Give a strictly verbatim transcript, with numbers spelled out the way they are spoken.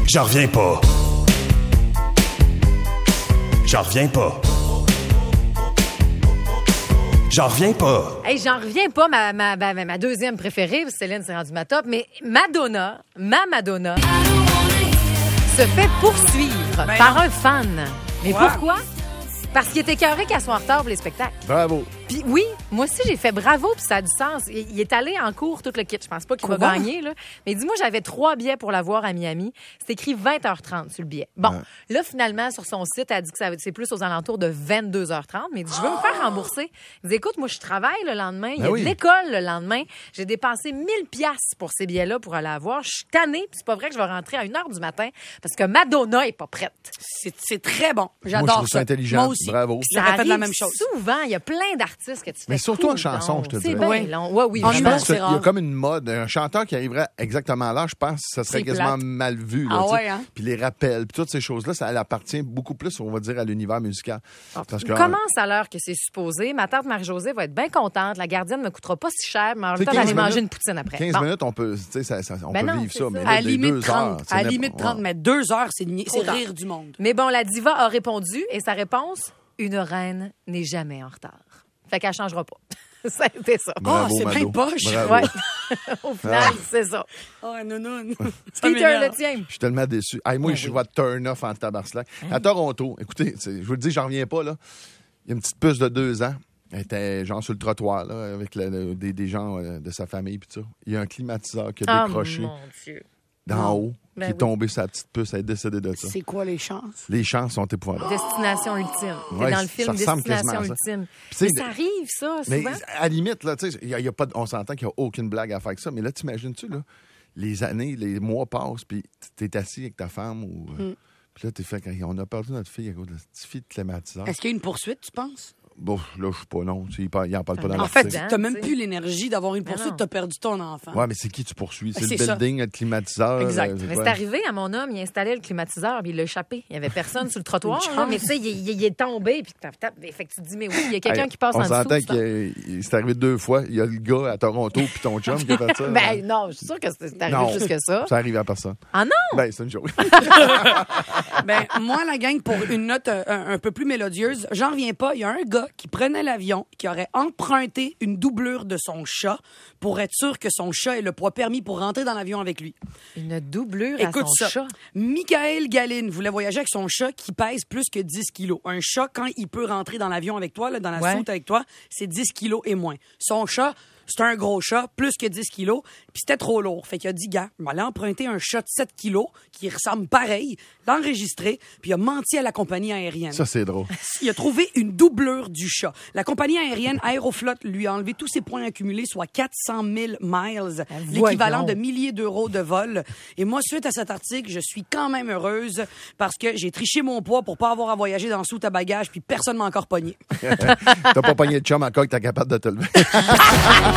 J'en reviens pas. J'en reviens pas. J'en reviens pas. Hey, j'en reviens pas, ma, ma, ma, ma deuxième préférée, Céline s'est rendue ma top, mais Madonna, ma Madonna, se fait poursuivre Ben par non. un fan. Mais Quoi? pourquoi? Parce qu'il était écœuré qu'elle soit en retard pour les spectacles. Bravo. Puis oui, moi aussi, j'ai fait bravo, puis ça a du sens. Il, il est allé en cours tout le kit. Je pense pas qu'il va Quoi? gagner, là. Mais dis-moi, j'avais trois billets pour la voir à Miami. C'est écrit vingt heures trente sur le billet. Bon, Ouais. là, finalement, sur son site, elle dit que ça va- c'est plus aux alentours de vingt-deux heures trente. Mais il dit, je veux me faire rembourser. Il dit, écoute, moi, je travaille le lendemain. Il y a Ben oui. de l'école le lendemain. J'ai dépensé mille piastres pour ces billets-là pour aller la voir. Je suis tannée, puis c'est pas vrai que je vais rentrer à une heure du matin parce que Madonna est pas prête. C'est, c'est très bon. J'adore Moi, je trouve ça ça. intelligent. Moi aussi. Bravo. Puis j'aurais fait arrive la même chose. souvent. Il y a plein d'artistes que tu fais. Mais surtout en cool, chanson, donc. je te C'est dirais. bien Oui. long. Ouais, oui, En Je humour, vraiment. pense qu'il c'est y a rare. comme une mode. Un chanteur qui arriverait exactement là, je pense que ça serait C'est quasiment plate. mal vu. Là, Ah tu sais. ouais, hein? Puis les rappels, puis toutes ces choses-là, ça elle appartient beaucoup plus, on va dire, à l'univers musical. Parce que, On commence à l'heure que c'est supposé. Ma tante Marie-Josée va être bien contente. La gardienne me coûtera pas si cher, mais en Tu même sais, temps, d'aller quinze manger minutes- une poutine après. quinze Bon. minutes, on peut, tu sais, ça, ça- on Ben peut non, vivre c'est ça. ça. Mais À là, la des limite deux trente. heures, c'est À la n'importe- limite trente, ouais. mais deux heures, c'est, ni- c'est tard. rire du monde. Mais bon, la diva a répondu et sa réponse, une reine n'est jamais en retard. Fait qu'elle changera pas. C'était ça. Bravo, c'est bien Mado. poche. Bravo. Ouais. Au final, c'est ça. Oh, non, non. Peter, le tien. Je suis tellement déçu. Hey, moi, je vois turn off en tabarnak. À Toronto, écoutez, c'est- je vous le dis, j'en reviens pas, là. Il y a une petite puce de deux ans. Elle était genre sur le trottoir, là, avec le- le- des, des gens euh, de sa famille, puis tout ça. Il y a un climatiseur qui a Ah, décroché mon Dieu. d'en haut, Ben qui est oui. tombé sur la petite puce. Elle est décédée de ça. C'est quoi les chances? Les chances sont épouvantables. Destination ultime. T'es Ouais, dans le ça film ressemble Destination quasiment à ça. ultime. Puis, tu sais, Mais ça arrive, ça, Mais souvent. à la limite, là, tu sais, il y a- il y a pas de- on s'entend qu'il n'y a aucune blague à faire avec ça. Mais là, t'imagines-tu, là, les années, les mois passent, puis t'es assis avec ta femme, ou, euh, puis là, t'es fait, on a perdu notre fille à cause de cette petite fille de climatiseur. Est-ce qu'il y a une poursuite, tu penses? Bon, là, je sais pas, non. Il par- il en parle pas dans En l'article. fait, Hein, t'as même tu sais. plus l'énergie d'avoir une Mais poursuite, non. t'as perdu ton enfant. Ouais, mais c'est qui tu poursuis? C'est C'est le ça. building, le climatiseur. Exact. euh, Mais quoi? c'est arrivé à mon homme, il installait le climatiseur, puis il l'a échappé. Il y avait personne sur le trottoir, Une là, chance. mais tu sais, il, il- il est tombé, puis tap, tap. Fait que tu te dis, mais oui, il y a quelqu'un Hey, qui passe on en dessous. s'entend tu que c'est arrivé deux fois. Il y a le gars à Toronto, puis ton chum qui a fait ça. Ben non, je suis sûre que c'est c'est arrivé Non. plus que ça. Ça arrive à personne. Ah non? Ben, c'est une chose. Ben, moi, la gang, pour une note euh, un, un peu plus mélodieuse, j'en reviens pas. Il y a un gars qui prenait l'avion, qui aurait emprunté une doublure de son chat pour être sûr que son chat ait le poids permis pour rentrer dans l'avion avec lui. Une doublure Écoute à son ça. chat. Michael Galine voulait voyager avec son chat qui pèse plus que dix kilos. Un chat, quand il peut rentrer dans l'avion avec toi, là, dans la Ouais. soute avec toi, c'est dix kilos et moins. Son chat, c'est un gros chat, plus que dix kilos, puis c'était trop lourd. Fait qu'il a dit, gars, il m'allait emprunter un chat de sept kilos qui ressemble pareil, l'enregistrer, puis il a menti à la compagnie aérienne. Ça, c'est drôle. Il a trouvé une doublure du chat. La compagnie aérienne Aeroflot lui a enlevé tous ses points accumulés, soit quatre cent mille miles, l'équivalent voyons. de milliers d'euros de vol. Et moi, suite à cet article, je suis quand même heureuse parce que j'ai triché mon poids pour pas avoir à voyager dans le soute à bagages, puis personne m'a encore pogné. T'as pas pogné de chum encore que t'es capable de te lever.